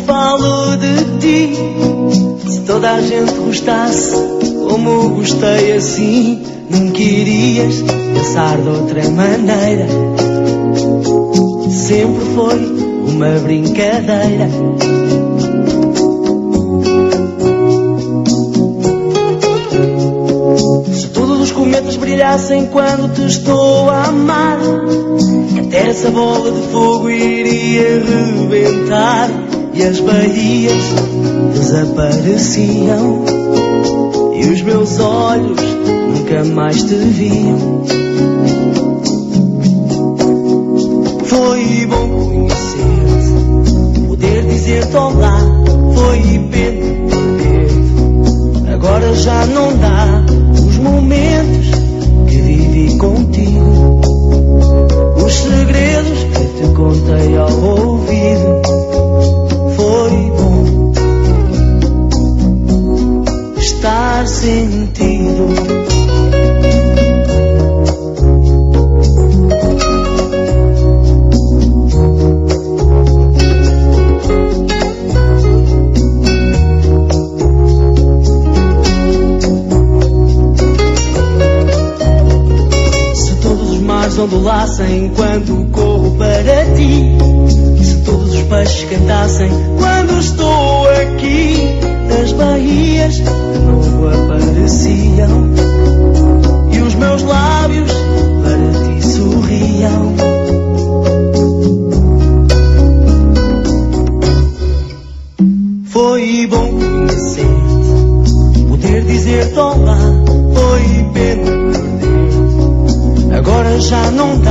falo de ti. Se toda a gente gostasse como gostei assim, nunca irias pensar de outra maneira. Sempre foi uma brincadeira. Se todos os cometas brilhassem quando te estou a amar, até essa bola de fogo iria rebentar e as baías desapareciam e os meus olhos nunca mais te viam. Foi bom conhecer-te, poder dizer-te olá, foi pena perder-te. Agora já não dá os momentos que vivi contigo, os segredos que te contei ao ouvido. Foi bom estar sentido. Ondulassem quando corro para ti, se todos os peixes cantassem quando estou aqui, as baías de novo apareciam e os meus lábios para ti sorriam. Foi bom conhecer-te, poder dizer-te olá, foi pena perder. Agora já não dá